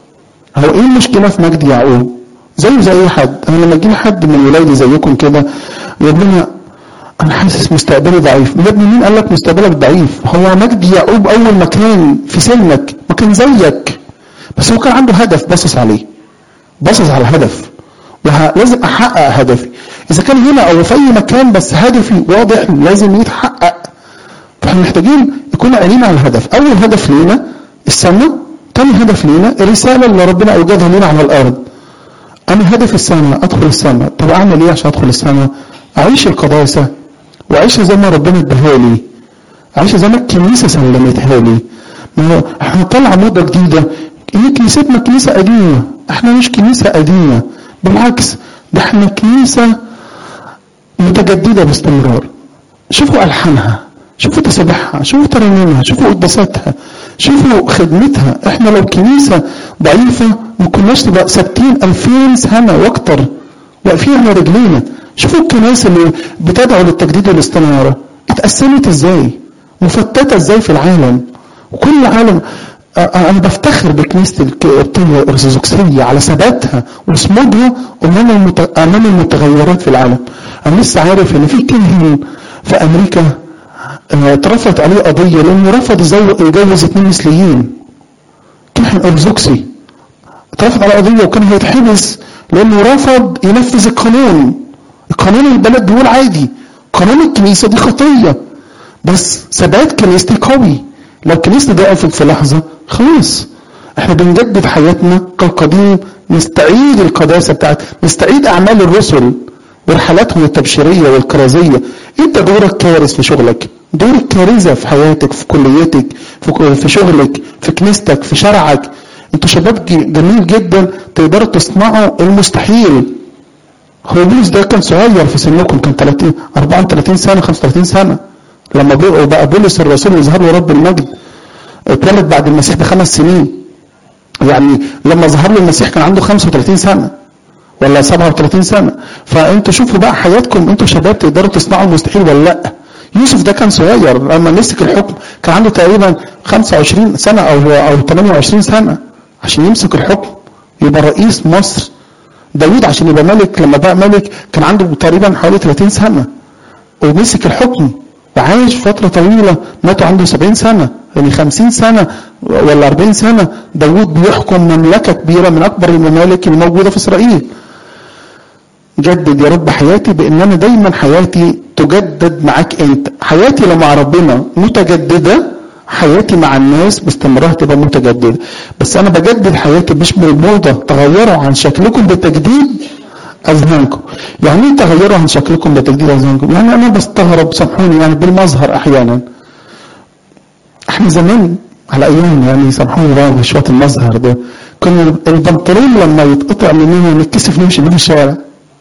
هو ايه المشكله في مجد يعقوب؟ زيه زي اي حد. انا لما يجي حد من ولادي زيكم كده يقول لنا انا حاسس مستقبلي ضعيف، يا ابني مين قال لك مستقبلك ضعيف؟ هو مجد يعقوب اول ما كان في سنك ما كان زيك، بس هو كان عنده هدف باصص عليه، باصص على الهدف، ولازم احقق هدفي. اذا كان هنا او في اي مكان بس هدفي واضح لازم يتحقق. فاحنا محتاجين يكون عينينا على الهدف. اول هدف لينا السماء، تاني هدف لينا الرساله اللي ربنا اوجدها لنا على الارض. انا هدف السماء، ادخل السماء. طب اعمل ايه عشان ادخل السماء؟ اعيش القداسه واعيش زي ما ربنا اداها لي، اعيش زي ما الكنيسه سلمتها لي. ما احنا طالعه موضه جديده ان كنيستنا كنيسه قديمه. احنا مش كنيسه قديمه، بالعكس ده احنا كنيسه متجدده باستمرار. شوفوا الحانها، شوفوا تسابيحها، شوفوا ترنيمها، شوفوا قداساتها، شوفوا خدمتها. احنا لو كنيسه ضعيفه ما كناش نبقى ثابتين ألفين سنه واكتر واقفين على رجلينا. شوفوا الكنائس اللي بتدعو للتجديد والاستناره اتقسمت ازاي، مفتته ازاي في العالم. وكل عالم انا بفتخر بكنيسه القبطيه الارثوذكسيه على ثباتها وصمودها امام امام المتغيرات في العالم. انا لسه عارف ان في كاهن في امريكا اترفض عليه قضيه لانه رفض يجوز اثنين مثليين. كاهن ارثوذكسي اترفض عليه قضيه وكان هيتحبس لانه رفض ينفذ القانون. القانون البلد بيقول عادي، قانون الكنيسه دي خطيه، بس ثبات كنيستي قوي. لو كنيستي ضعفت في لحظه خلاص. احنا بنجدد حياتنا كالقديم، نستعيد القداسه بتاعت، نستعيد اعمال الرسل ورحلاتهم التبشيريه والكرازيه. انت دورك كارث في شغلك، دورك كارثه في حياتك، في كليتك، في شغلك، في كنيستك، في شرعك. انتوا شباب جميل جدا تقدروا تصنعوا المستحيل. هو بولس ده كان صغير في سنكم، كان ثلاثين أربعة وثلاثين سنه خمسة وثلاثين سنه لما بقى بولس الرسول يظهر له رب المجد. اتولد بعد المسيح بخمس سنين، يعني لما ظهر له المسيح كان عنده خمسة وثلاثين سنه ولا سبعة وثلاثين سنه. فانتوا شوفوا بقى حياتكم، انتوا شباب تقدروا تصنعوا المستحيل ولا لا؟ يوسف ده كان صغير لما مسك الحكم، كان عنده تقريبا خمسة وعشرين سنه او او ثمانية وعشرين سنه عشان يمسك الحكم يبقى رئيس مصر. داود عشان يبقى ملك، لما بقى ملك كان عنده تقريبا حوالي ثلاثين سنه ومسك الحكم وعايش فتره طويله، مات عنده سبعين سنه، يعني خمسين سنه ولا أربعين سنه داود بيحكم مملكه كبيره من اكبر الممالك الموجوده في اسرائيل. جدد يا رب حياتي بان انا دايما حياتي تجدد معاك انت. حياتي لو مع ربنا متجدده، حياتي مع الناس باستمرار تبقى متجدده. بس انا بجدد حياتي مش بالموضه. تغيروا عن شكلكم بتجديد اذهانكم. يعني ايه تغيروا عن شكلكم بتجديد اذهانكم؟ يعني انا بستغرب، سامحوني يعني بالمظهر احيانا. احنا زمان على ايام يعني سامحوني بقى بشويه المظهر ده، كنا البنطلون لما يتقطع مننا نتكسف نمشي بين الشارع.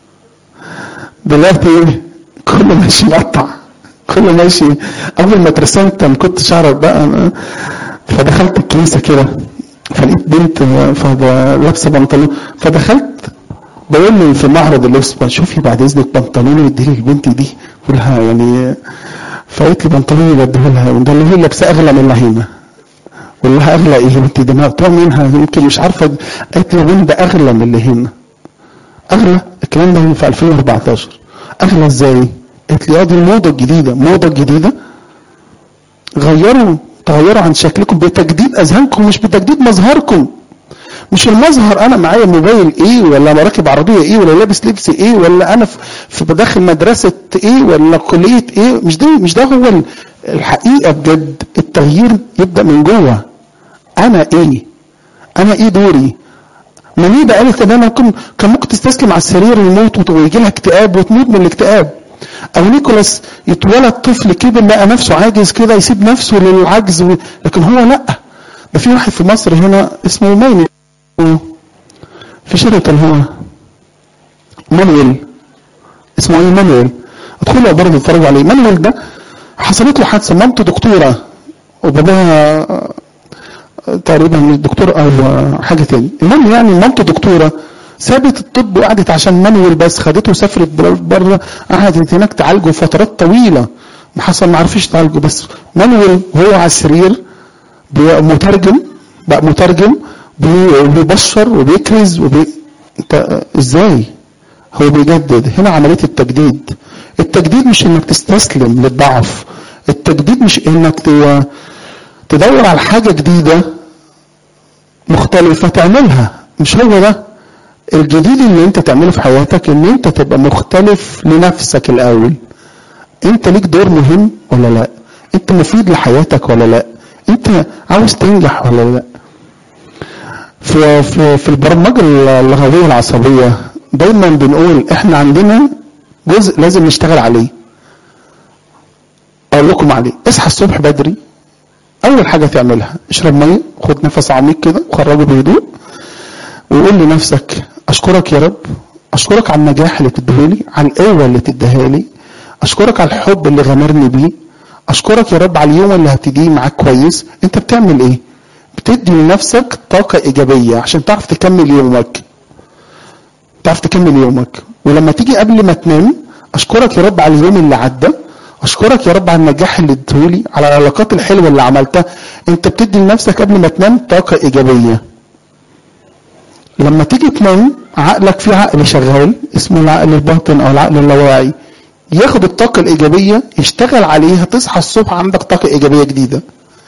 دلوقتي ايه؟ كله ماشي مقطع، كله ماشي. اول ما اترسمت ما كنتش اعرف بقى، فدخلت الكنيسه كده فلقيت بنت لابسه بنطلون، فدخلت بقول لي في معرض اللبس شوفي بعد اذنك بنطلون يديلي البنت دي، قول لها يعني. فقلت لي بنطلون بديه لها، ده اللي هي لابسه اغلى من اللهيمه. قول لها اغلى ايه انت؟ ده بتوع منها يمكن مش عارفه. قالت لي ده اغلى من اللهيمه. اغلى؟ الكلام ده في ألفين وأربعتاشر. اغلى ازاي؟ قالت لي اه دي الموضه الجديده. موضه جديده؟ غيروا تغيروا عن شكلكم بتجديد اذهانكم مش بتجديد مظهركم. مش المظهر انا معايا موبايل ايه ولا راكب عربيه ايه ولا لابس لبس ايه ولا انا في بداخل مدرسه ايه ولا كليه ايه. مش ده مش ده هو الحقيقه بجد. التغيير يبدا من جوه. انا ايه؟ انا ايه دوري؟ منيبه قالت ان انا كان ممكن تستسلم على السرير ويموت ويجي لها اكتئاب وتموت من الاكتئاب. او نيكولاس يتولد طفل كده لقى نفسه عاجز كده يسيب نفسه للعجز و... لكن هو لا. ده في واحد في مصر هنا اسمه مانويل في شيراتون، هو مانويل اسمه ايه؟ مانويل. ادخلوا برضه اتفرجوا عليه. مانويل ده حصلت له حادثه، مامته دكتوره وباباها تقريبا دكتور او حاجه تاني. المهم يعني مامته دكتوره سابت الطب وقعدت عشان مانويل، بس خدته وسافرت بره قعدت هناك تعالجه فترات طويله. ما حصل ما عرفش تعالجه. بس مانويل وهو على السرير بقى مترجم بقى مترجم وبيبشر وبيكرز وبي... انت ازاي؟ هو بيجدد. هنا عملية التجديد. التجديد مش انك تستسلم للضعف، التجديد مش انك تدور على حاجة جديدة مختلفة تعملها، مش هو ده الجديد اللي انت تعمله في حياتك. ان انت تبقى مختلف لنفسك الاول. انت ليك دور مهم ولا لا؟ انت مفيد لحياتك ولا لا؟ انت عاوز تنجح ولا لا؟ في في في البرمجه اللغويه العصبيه دايما بنقول احنا عندنا جزء لازم نشتغل عليه. اقول لكم عليه. اصحى الصبح بدري، اول حاجه تعملها اشرب ميه، خد نفس عميق كده وخرجه بهدوء، وقول لنفسك اشكرك يا رب، اشكرك على النجاح اللي بتديهولي، على القوه اللي بتديها لي، اشكرك على الحب اللي غمرني بيه، اشكرك يا رب على اليوم اللي هتديه معاك كويس. انت بتعمل ايه؟ بتدي لنفسك طاقه ايجابيه عشان تعرف تكمل يومك. تعرف تكمل يومك. ولما تيجي قبل ما تنام، اشكرك يا رب على اليوم اللي عدى، اشكرك يا رب على النجاح اللي اديتهولي، على العلاقات الحلوه اللي عملتها. انت بتدي لنفسك قبل ما تنام طاقه ايجابيه. لما تيجي تنام عقلك فيه عقل شغال اسمه العقل الباطن او العقل اللاواعي، ياخد الطاقه الايجابيه يشتغل عليها، تصحى الصبح عندك طاقه ايجابيه جديده.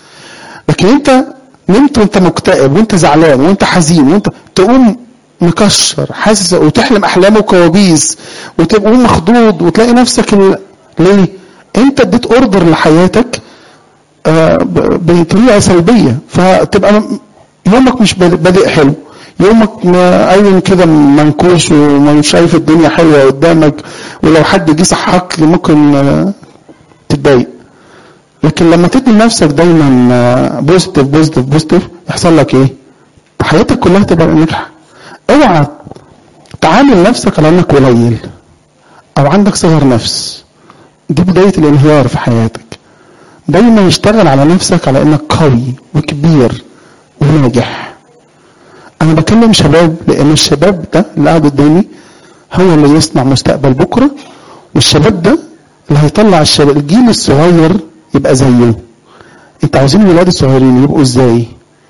لكن انت نمت وانت مكتئب وانت زعلان وانت حزين وانت تقوم مكشر حاسس وتحلم احلام وكوابيس وتبقى مخضوض وتلاقي نفسك ال... ليه؟ انت اديت اوردر لحياتك آه بطريقه سلبيه، فتبقى يومك مش بادئ حلو، يومك قايم كده منكوش ومش شايف الدنيا حلوه قدامك، ولو حد جه صحاك ممكن آه تتضايق. لكن لما تدي لنفسك دايما بوزيتيف بوزيتيف بوزيتيف يحصل لك ايه؟ حياتك كلها تبقى ناجحه. اوعى تعامل نفسك على انك قليل او عندك صغر نفس، دي بدايه الانهيار في حياتك. دايما اشتغل على نفسك على انك قوي وكبير وناجح. انا بكلم شباب لان الشباب ده اللي قاعد قدامي هو اللي يصنع مستقبل بكره، والشباب ده اللي هيطلع الشباب الجيل الصغير يبقى زيه. انت عاوزين الولاد الصغيرين يبقوا ازاي؟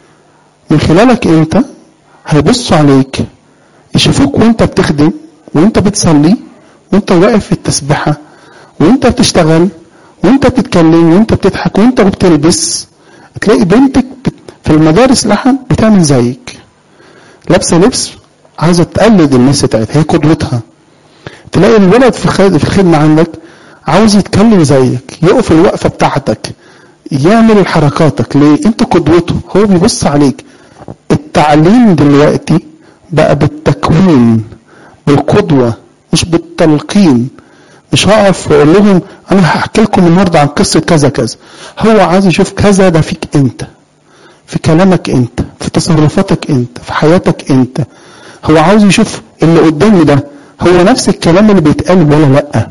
من خلالك انت هيبصوا عليك يشوفوك وانت بتخدم وانت بتصلي وانت واقف في التسبيحه وانت بتشتغل وانت بتتكلم وانت بتضحك وانت بتلبس. تلاقي بنتك في المدارس لحن بتعمل زيك، لابسه لبس عايزه تقلد الناس بتاعتها، هي قدوتها. تلاقي الولد في الخدمه عندك عاوز يتكلم زيك، يقف الوقفه بتاعتك، يعمل حركاتك. ليه؟ انت قدوته، هو بيبص عليك. التعليم دلوقتي بقى بالتكوين، بالقدوه مش بالتلقين. مش هقف واقول لهم انا هحكي لكم النهارده عن قصه كذا كذا. هو عايز يشوف كذا ده فيك انت، في كلامك انت، في تصرفاتك انت، في حياتك انت. هو عاوز يشوف اللي قدامي ده هو نفس الكلام اللي بيتقال ولا لا.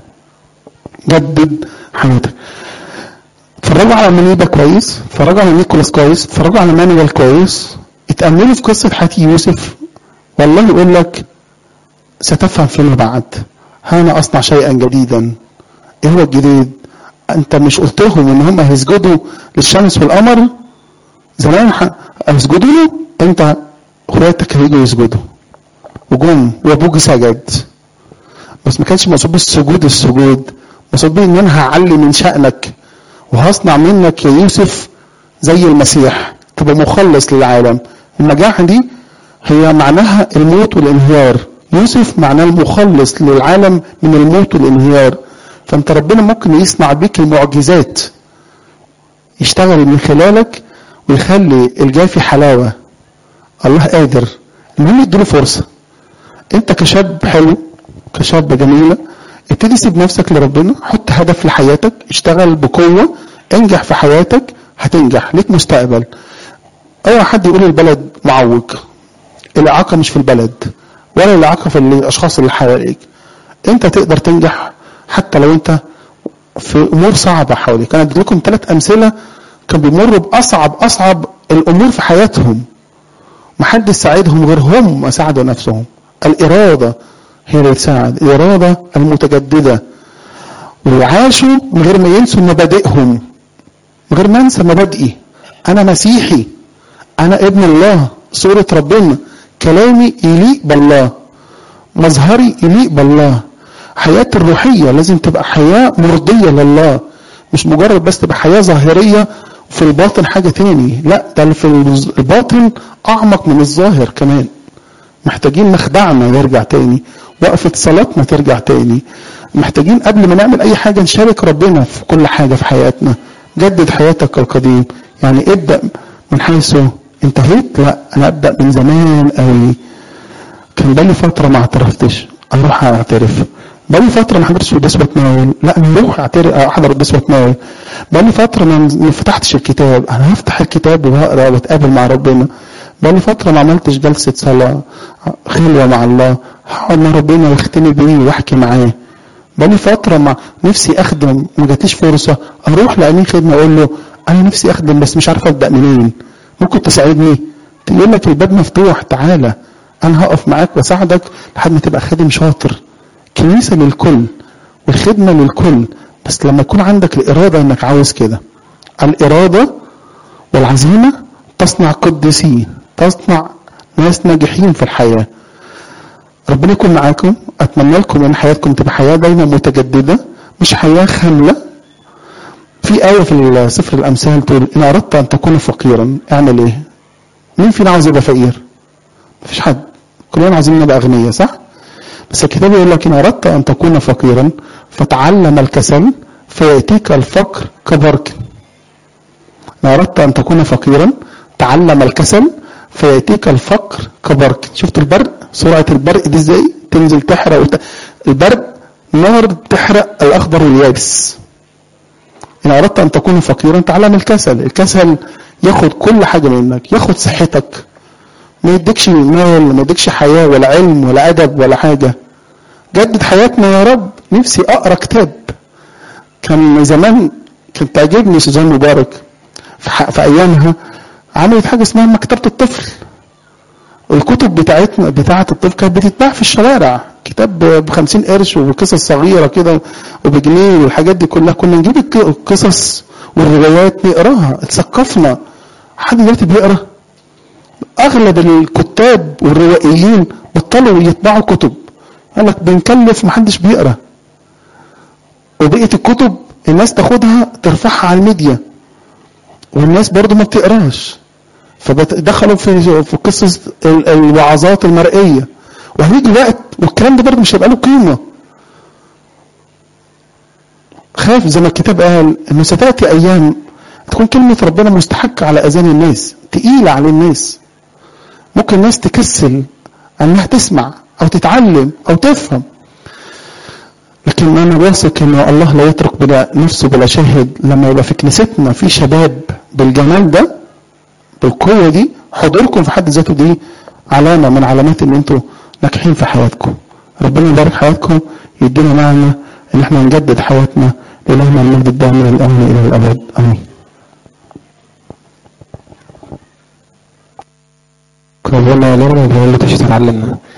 جدد حياتك. اتفرجوا على منيبة كويس، اتفرجوا على نيكولاس كويس، اتفرجوا على مانويل كويس، اتأملوا في قصة حياة يوسف. والله يقول لك ستفهم فيما بعد. هانا أصنع شيئا جديدا. ايه هو الجديد؟ انت مش قلت لهم ان هم هيسجدوا للشمس والقمر زمان؟ هيسجدوا له. انت اخواتك هيجوا يسجدوا وجم وابوك سجد، بس ما كانش مقصود بالسجود السجود، مقصود بيه ان انا هعلي من شأنك وهصنع منك يا يوسف زي المسيح، تبقى مخلص للعالم. النجاح دي هي معناها الموت والانهيار. يوسف معناه المخلص للعالم من الموت والانهيار. فانت ربنا ممكن يصنع بيك المعجزات، يشتغل من خلالك ويخلي الجافي حلاوة. الله قادر. المهم يديله فرصة. انت كشاب حلو، كشاب جميلة، ابتدي سيب نفسك لربنا، حط هدف لحياتك، اشتغل بقوة، انجح في حياتك، هتنجح، ليك مستقبل. اي حد يقول البلد معوج، الاعاقة مش في البلد ولا الاعاقة في الاشخاص اللي حواليك. انت تقدر تنجح حتى لو انت في امور صعبة حواليك. انا اديت لكم ثلاث امثلة كان بيمروا باصعب اصعب الامور في حياتهم، محدش ساعدهم غير هم ما ساعدوا نفسهم. الإرادة هي اللي تساعد، الإرادة المتجددة. وعاشوا من غير ما ينسوا مبادئهم، من غير ما انسى مبادئي. أنا مسيحي، أنا ابن الله، صورة ربنا، كلامي يليق بالله، مظهري يليق بالله. حياتي الروحية لازم تبقى حياة مرضية لله، مش مجرد بس تبقى حياة ظاهرية في الباطن حاجة تاني. لا، ده في الباطن أعمق من الظاهر كمان. محتاجين مخدعنا يرجع تاني، وقفة صلاتنا ترجع تاني. محتاجين قبل ما نعمل أي حاجة نشارك ربنا في كل حاجة في حياتنا. جدد حياتك القديم، يعني ابدأ من حيث انتهيت. لا، أنا أبدأ من زمان قوي. كان بقالي فترة ما اعترفتش، أروح أعترف. بقالي فترة ما حضرتش قداس واتناول، لا أنا أروح أعترف أحضر قداس واتناول. بقالي فترة ما فتحتش الكتاب، أنا هفتح الكتاب وهقرأ وأتقابل مع ربنا. بقالي فترة ما عملتش جلسة صلاة خلوة مع الله، هقعد مع ربنا واختني بيه واحكي معاه. بقالي فترة ما نفسي أخدم وما جاتليش فرصة، أروح لأمين خدمة أقول له أنا نفسي أخدم بس مش عارف أبدأ منين، ممكن تساعدني؟ تقول لك الباب مفتوح، تعالى أنا هقف معاك وأساعدك لحد ما تبقى خادم شاطر. كنيسة للكل والخدمة للكل، بس لما يكون عندك الإرادة إنك عاوز كده. الإرادة والعزيمة تصنع قديسين، تصنع ناس ناجحين في الحياة. ربنا يكون معاكم. أتمنى لكم إن حياتكم تبقى حياة دايما متجددة، مش حياة خاملة. في آية في سفر الأمثال تقول إن أردت أن تكون فقيرا اعمل إيه؟ مين فينا عاوز يبقى فقير؟ مفيش حد، كلنا عاوزين نبقى أغنياء، صح؟ بس الكتاب يقول لك إن أردت أن تكون فقيرا فتعلم الكسل فيأتيك الفقر كبرك. إن أردت أن تكون فقيرا تعلم الكسل فيأتيك الفقر كبرك. شفت البرق؟ سرعة البرق دي ازاي؟ تنزل تحرق وت... البرق نار بتحرق الأخضر واليابس. إن أردت أن تكون فقيرا تعلم الكسل. الكسل ياخد كل حاجة منك، ياخد صحتك، ما يديكش مال، ما يديكش حياة ولا علم ولا أدب ولا حاجة. جدد حياتنا يا رب. نفسي أقرأ كتاب. كان زمان كانت تعجبني سوزان مبارك في, ح... في أيامها عملت حاجة اسمها مكتبة الطفل. الكتب بتاعتنا بتاعة الطفل كانت بتتباع في الشوارع، كتاب بخمسين قرش وقصص صغيرة كده وبجنيه والحاجات دي كلها. كنا نجيب القصص والروايات نقراها، اتثقفنا. حد دلوقتي بيقرا؟ اغلب الكتاب والروائيين بطلوا يطبعوا كتب، قال لك بنكلف محدش بيقرا. وبقيت الكتب الناس تاخدها ترفعها على الميديا والناس برضو ما بتقراش، فدخلوا في في قصص الوعظات المرئيه. وهيجي وقت والكلام ده برضه مش هيبقى له قيمه. خاف زي ما الكتاب قال انه ستاتي ايام تكون كلمه ربنا مستحقه على اذان الناس، تقيله على الناس. ممكن الناس تكسل انها تسمع او تتعلم او تفهم. لكن انا واثق ان الله لا يترك بلا نفسه بلا شاهد. لما يبقى في كنيستنا في شباب بالجمال ده بالقوة دي، حضوركم في حد ذاته دي علامة من علامات ان انتوا ناجحين في حياتكم. ربنا يبارك حياتكم، يدينا معنا ان احنا نجدد حياتنا. لإلهنا المجد الدائم من الآن إلى الأبد، آمين. ربنا يعلمنا ويقول له تشتغل علمنا.